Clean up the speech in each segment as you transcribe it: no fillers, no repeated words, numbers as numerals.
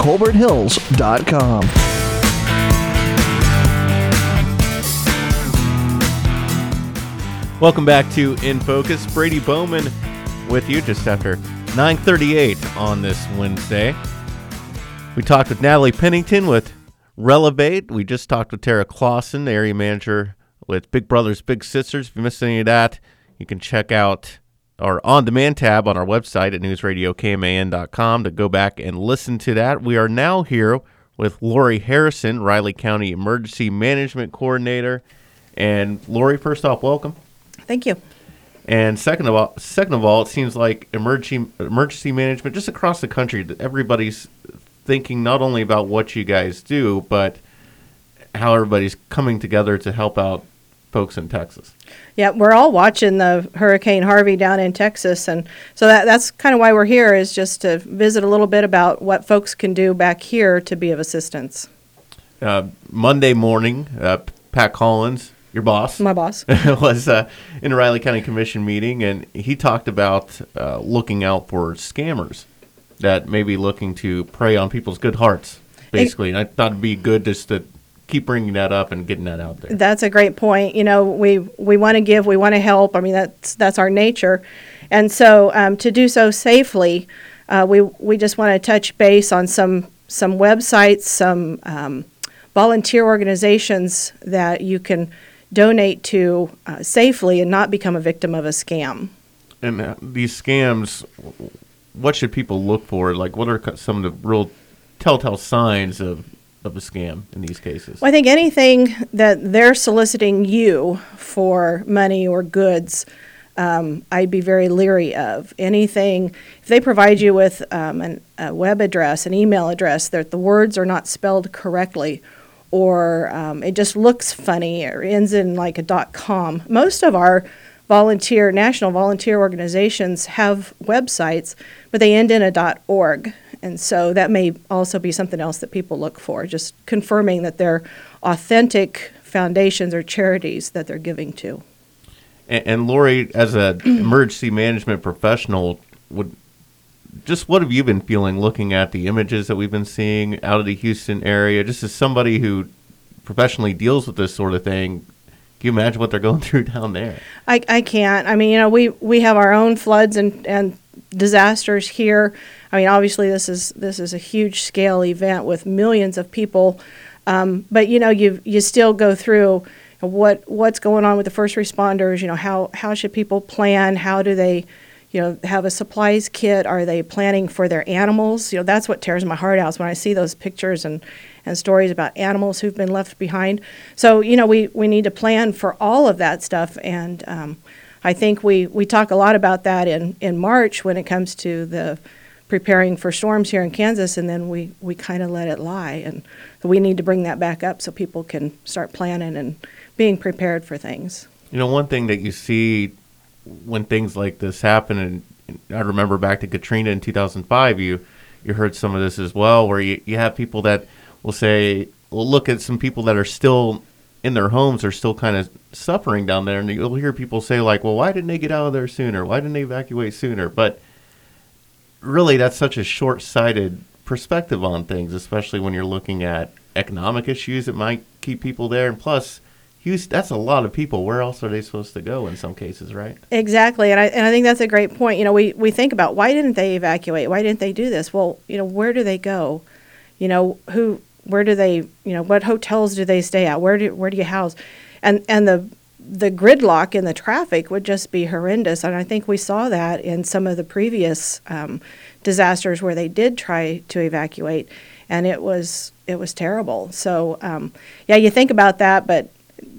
colberthills.com. Welcome back to In Focus. Brady Bowman with you just after 9:38 on this Wednesday. We talked with Natalie Pennington with Relevate. We just talked with Tara Clausen, the area manager with Big Brothers Big Sisters. If you missed any of that, you can check out our on-demand tab on our website at newsradiokman.com to go back and listen to that. We are now here with Lori Harrison, Riley County Emergency Management Coordinator. And Lori, first off, welcome. Thank you. And second of all, it seems like emergency management just across the country, everybody's thinking not only about what you guys do, but how everybody's coming together to help out folks in Texas. Yeah, we're all watching the Hurricane Harvey down in Texas, and so that's kind of why we're here, is just to visit a little bit about what folks can do back here to be of assistance. Monday morning, Pat Collins, your boss, my boss, was in a Riley County Commission meeting, and he talked about looking out for scammers that may be looking to prey on people's good hearts, basically. And I thought it'd be good just to keep bringing that up and getting that out there. That's a great point. You know, we want to give, we want to help. I mean, that's our nature. And so to do so safely, we just want to touch base on some websites, some volunteer organizations that you can donate to safely and not become a victim of a scam. And these scams, what should people look for? Like, what are some of the real telltale signs of a scam in these cases? Well, I think anything that they're soliciting you for money or goods, I'd be very leery of. Anything, if they provide you with a web address, an email address, that the words are not spelled correctly, or it just looks funny or ends in like a .com. Most of our national volunteer organizations have websites, but they end in a .org. And so that may also be something else that people look for, just confirming that they're authentic foundations or charities that they're giving to. And Lori, as an emergency management professional, what have you been feeling looking at the images that we've been seeing out of the Houston area? Just as somebody who professionally deals with this sort of thing, can you imagine what they're going through down there? I can't. I mean, you know, we have our own floods and disasters here. I mean, obviously this is a huge scale event with millions of people, but you know, you still go through what's going on with the first responders. You know, how should people plan? How do they, you know, have a supplies kit? Are they planning for their animals? You know, that's what tears my heart out when I see those pictures and stories about animals who've been left behind. So, you know, we need to plan for all of that stuff, and I think we talk a lot about that in March when it comes to the preparing for storms here in Kansas, and then we kind of let it lie, and we need to bring that back up so people can start planning and being prepared for things. You know, one thing that you see when things like this happen, and I remember back to Katrina in 2005, you heard some of this as well, where you have people that will say, well, look at some people that are still in their homes, are still kind of suffering down there, and you'll hear people say, like, well, why didn't they get out of there sooner? Why didn't they evacuate sooner? But really, that's such a short-sighted perspective on things, especially when you're looking at economic issues that might keep people there. And plus, that's a lot of people. Where else are they supposed to go in some cases, right? Exactly, and I think that's a great point. You know, we think about, why didn't they evacuate? Why didn't they do this? Well, you know, where do they go? You know, where do they, you know, what hotels do they stay at? Where do you house? And the gridlock in the traffic would just be horrendous. And I think we saw that in some of the previous disasters where they did try to evacuate, and it was terrible. So yeah, you think about that, but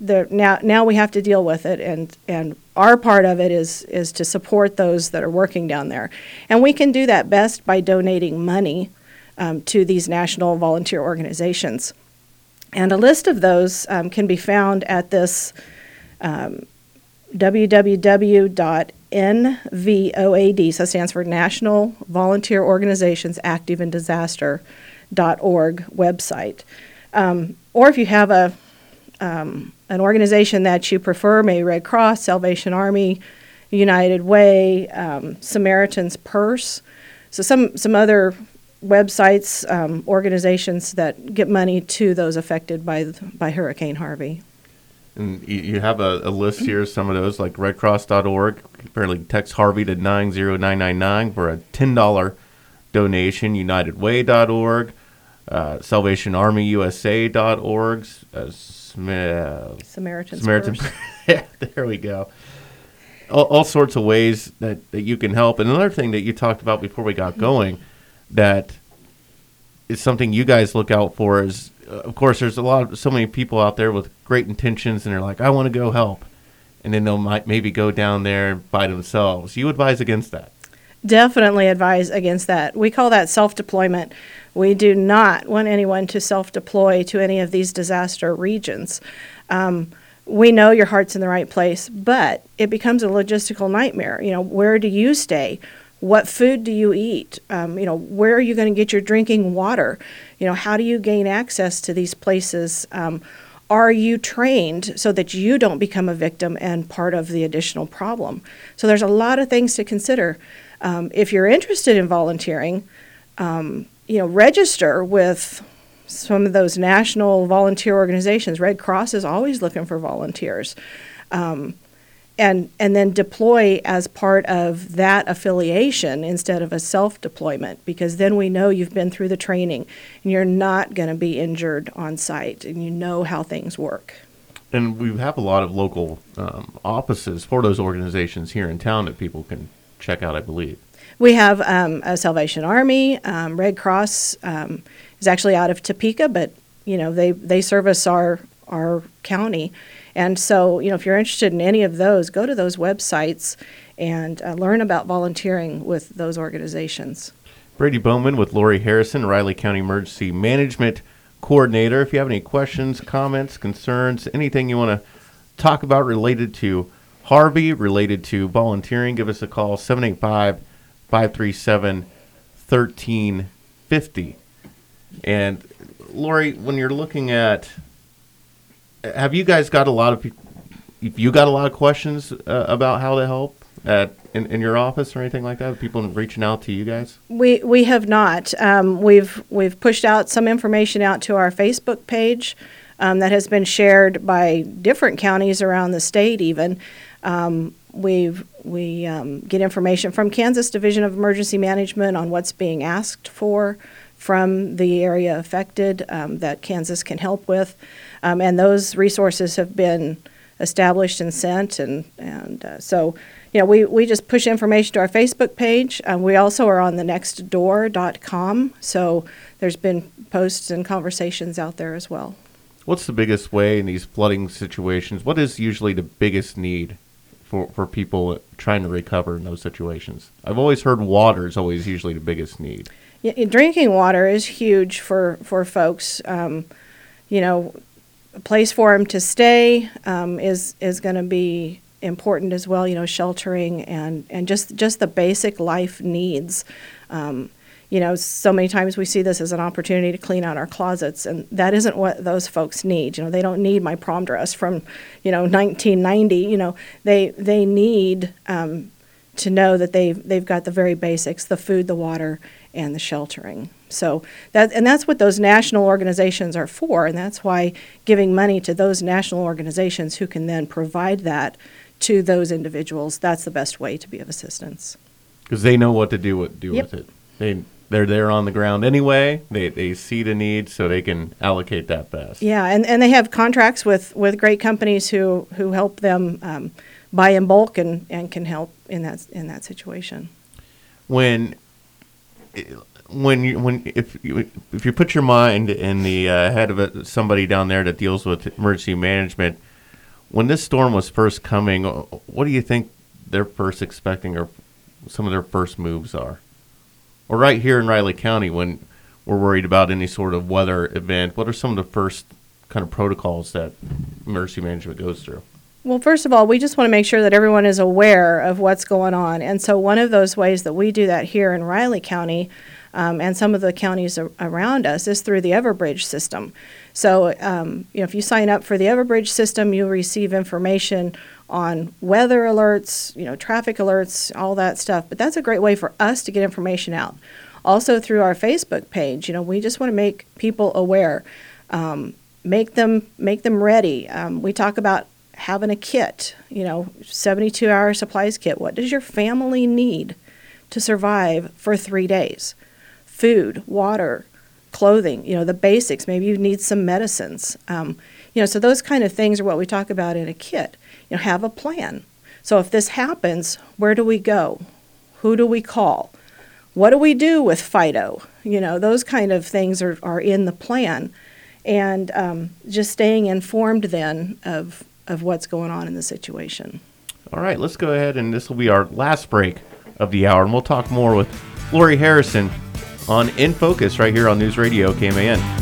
now we have to deal with it, and our part of it is to support those that are working down there, and we can do that best by donating money to these national volunteer organizations. And a list of those can be found at this www.nvoad, so it stands for National Volunteer Organizations Active in Disaster.org website. Or if you have an organization that you prefer, maybe Red Cross, Salvation Army, United Way, Samaritan's Purse. So some other websites, organizations that get money to those affected by Hurricane Harvey. And you have a list here, some of those, like redcross.org. Apparently text Harvey to 90999 for a $10 donation. UnitedWay.org, SalvationArmyUSA.org, Samaritan's Samaritan's. Purse. Yeah, there we go. All sorts of ways that you can help. And another thing that you talked about before we got going that is something you guys look out for is, of course, there's so many people out there with great intentions, and they're like, I want to go help. And then they'll maybe go down there by themselves. You advise against that? Definitely advise against that. We call that self-deployment. We do not want anyone to self-deploy to any of these disaster regions. We know your heart's in the right place, but it becomes a logistical nightmare. Where do you stay? What food do you eat? Where are you going to get your drinking water? How do you gain access to these places? Are you trained so that you don't become a victim and part of the additional problem? So there's a lot of things to consider. If you're interested in volunteering, register with some of those national volunteer organizations. Red Cross is always looking for volunteers. And then deploy as part of that affiliation instead of a self-deployment, because then we know you've been through the training and you're not going to be injured on site and you know how things work. And we have a lot of local offices for those organizations here in town that people can check out, I believe. We have a Salvation Army. Red Cross is actually out of Topeka, but they service our county. And so, if you're interested in any of those, go to those websites and learn about volunteering with those organizations. Brady Bowman with Lori Harrison, Riley County Emergency Management Coordinator. If you have any questions, comments, concerns, anything you want to talk about related to Harvey, related to volunteering, give us a call, 785-537-1350. And Lori, when you're looking at, have you guys got a lot of people, you got a lot of questions about how to help in your office or anything like that? People reaching out to you guys? We have not. We've pushed out some information out to our Facebook page that has been shared by different counties around the state even. We get information from Kansas Division of Emergency Management on what's being asked for from the area affected that Kansas can help with. And those resources have been established and sent. So we just push information to our Facebook page. We also are on the nextdoor.com. So there's been posts and conversations out there as well. What's the biggest way in these flooding situations? What is usually the biggest need for people trying to recover in those situations? I've always heard water is always usually the biggest need. Yeah, drinking water is huge for folks. A place for them to stay is going to be important as well. Sheltering and just the basic life needs. So many times we see this as an opportunity to clean out our closets, and that isn't what those folks need. They don't need my prom dress from 1990. They need to know that they've got the very basics: the food, the water, and the sheltering. So that's what those national organizations are for, and that's why giving money to those national organizations who can then provide that to those individuals, that's the best way to be of assistance. Because they know what to do with Yep. it. They're there on the ground anyway. They see the need, so they can allocate that best. Yeah, and they have contracts with great companies who help them buy in bulk and can help in that situation. If you put your mind in the head of somebody down there that deals with emergency management, when this storm was first coming, what do you think they're first expecting, or some of their first moves are? Or right here in Riley County, when we're worried about any sort of weather event, what are some of the first kind of protocols that emergency management goes through? Well, first of all, we just want to make sure that everyone is aware of what's going on. And so one of those ways that we do that here in Riley County and some of the counties around us is through the Everbridge system. So, if you sign up for the Everbridge system, you'll receive information on weather alerts, traffic alerts, all that stuff. But that's a great way for us to get information out. also through our Facebook page. We just want to make people aware, make them ready. We talk about having a kit, 72-hour supplies kit. What does your family need to survive for 3 days? Food, water, clothing, the basics. Maybe you need some medicines. So those kind of things are what we talk about in a kit. Have a plan. So if this happens, where do we go? Who do we call? What do we do with FIDO? Those kind of things are in the plan. And just staying informed then of what's going on in the situation. All right, let's go ahead, and this will be our last break of the hour, and we'll talk more with Lori Harrison on In Focus right here on News Radio KMAN.